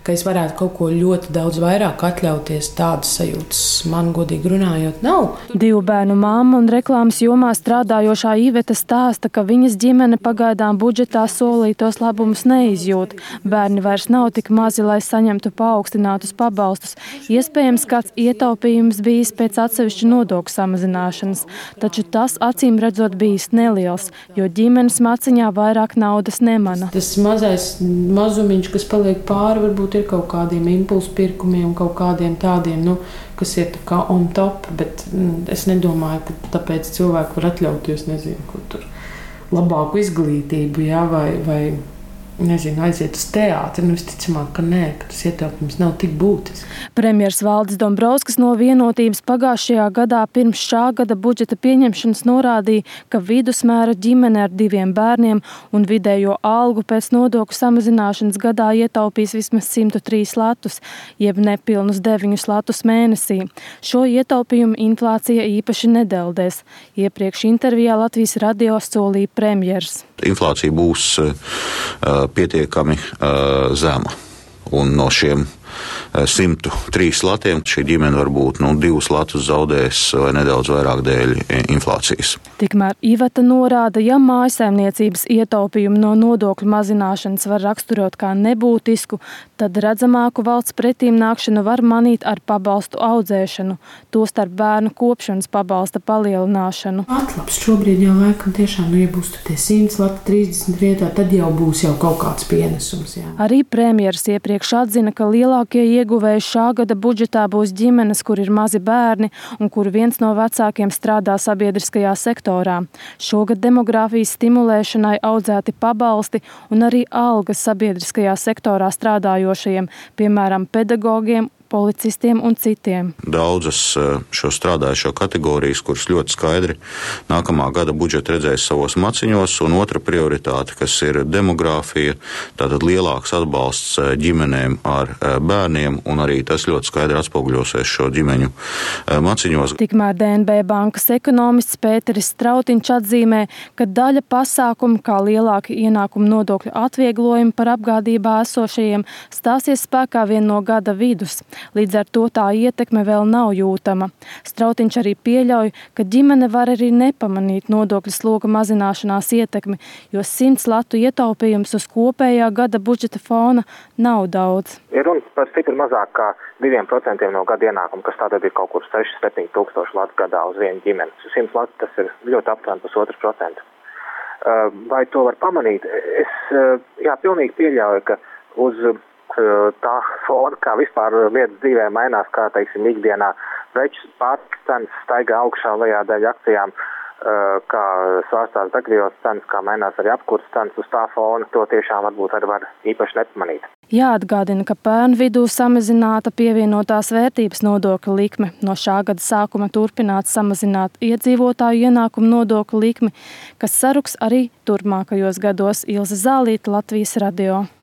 ka es varētu kaut ko ļoti daudz vairāk atļauties, tādas sajūtas man godīgi runājot nav. 2 bērnu mamma un reklāmas jomā strādājošā Iveta stāsta, ka viņas ģimene pagaidām budžetā solītos labumus neizjūt. Bērni vairs nav tik mazi, lai saņemtu paaugstinātus pabalstus. Iespējams, kāds ietaupījums bijis pēc atsevišķu nodokļu samazināšanas, taču tas acīm redzot bijis neliels, jo ģimenes maciņā vairāk naudas nemana. Tas mazumiņš, kas paliek pāri, varbūt ir kaut kādiem impulsu pirkumiem, kaut kādiem tādiem, kas ir tā kā on top, bet es nedomāju, ka tāpēc cilvēki var atļauties, nezinu, kur tur labāku izglītību, jā, vai nezinu, aiziet uz teātri. Visticamāk, ka nē, ka tas ietaupījums nav tik būtisks. Premjers Valdis Dombrovskis no Vienotības pagājušajā gadā pirms šā gada budžeta pieņemšanas norādīja, ka vidusmēra ģimene ar 2 bērniem un vidējo algu pēc nodokļu samazināšanas gadā ietaupīs vismaz 103 latus, jeb nepilnus 9 latus mēnesī. Šo ietaupījumu inflācija īpaši nedeldēs. Iepriekš intervijā Latvijas radio solīja premjers. Inflācija būs pietiekami zema. Un no šiem 103 latiem šī ģimene varbūt 2 latus zaudēs vai nedaudz vairāk dēļ inflācijas. Tikmēr Iveta norāda, ja mājsaimniecības ietaupījumu no nodokļu mazināšanas var raksturot kā nebūtisku, tad redzamāku valsts pretīm nākšanu var manīt ar pabalstu audzēšanu, tostarp bērnu kopšanas pabalsta palielināšanu. Atlaps šobrīd jau laikam tiešām, ja būs tie 100 lati 30 vietā, tad jau būs jau kaut kāds pienesums. Jā. Arī premjeras iepriekš atzina, ka lielākie ieguvēji šā gada budžetā būs ģimenes, kur ir mazi bērni un kur viens no vecākiem strādā sabiedriskajā sektorā. Šogad demogrāfijas stimulēšanai audzēti pabalsti un arī algas sabiedriskajā sektorā strādājošajiem, piemēram, pedagogiem, policistiem un citiem. Daudzas šo strādājušo kategorijas, kuras ļoti skaidri nākamā gada budžeta redzēs savos maciņos, un otra prioritāte, kas ir demogrāfija, tātad lielāks atbalsts ģimenēm ar bērniem, un arī tas ļoti skaidri atspoguļosies šo ģimeņu maciņos. Tikmēr DNB bankas ekonomists Pēteris Strautiņš atzīmē, ka daļa pasākumu, kā lielāki ienākumu nodokļu atvieglojumi par apgādībā esošajiem, stāsies spēkā vien no gada vidus. Līdz ar to tā ietekme vēl nav jūtama. Strautiņš arī pieļauj, ka ģimene var arī nepamanīt nodokļu sloga mazināšanās ietekmi, jo 100 latu ietaupījums uz kopējā gada budžeta fona nav daudz. Ir runa par stipri mazāk kā 2% no gada ienākuma, kas tātad ir kaut kur 6-7 tūkstoši latu gadā uz vienu ģimeni. 100 latu tas ir ļoti aptuveni 1,5%. Vai to var pamanīt? Es pilnīgi pieļauju, ka uz tā fona, kā vispār lietas dzīvē mainās, kā, teiksim, ikdienā preču pārtikas cenas staigā augšā un lejā dēļ akcijām, kā svārstās degvielas cenas, kā mainās arī apkurses cenas uz tā fona, to tiešām varbūt arī var īpaši nepamanīt. Jāatgādina, ka pērn vidū samazināta pievienotās vērtības nodokļa likme. No šā gada sākuma turpināts samazināt iedzīvotāju ienākumu nodokļa likmi, kas saruks arī turpmākajos gados. Ilze Zālīte, Latvijas radio.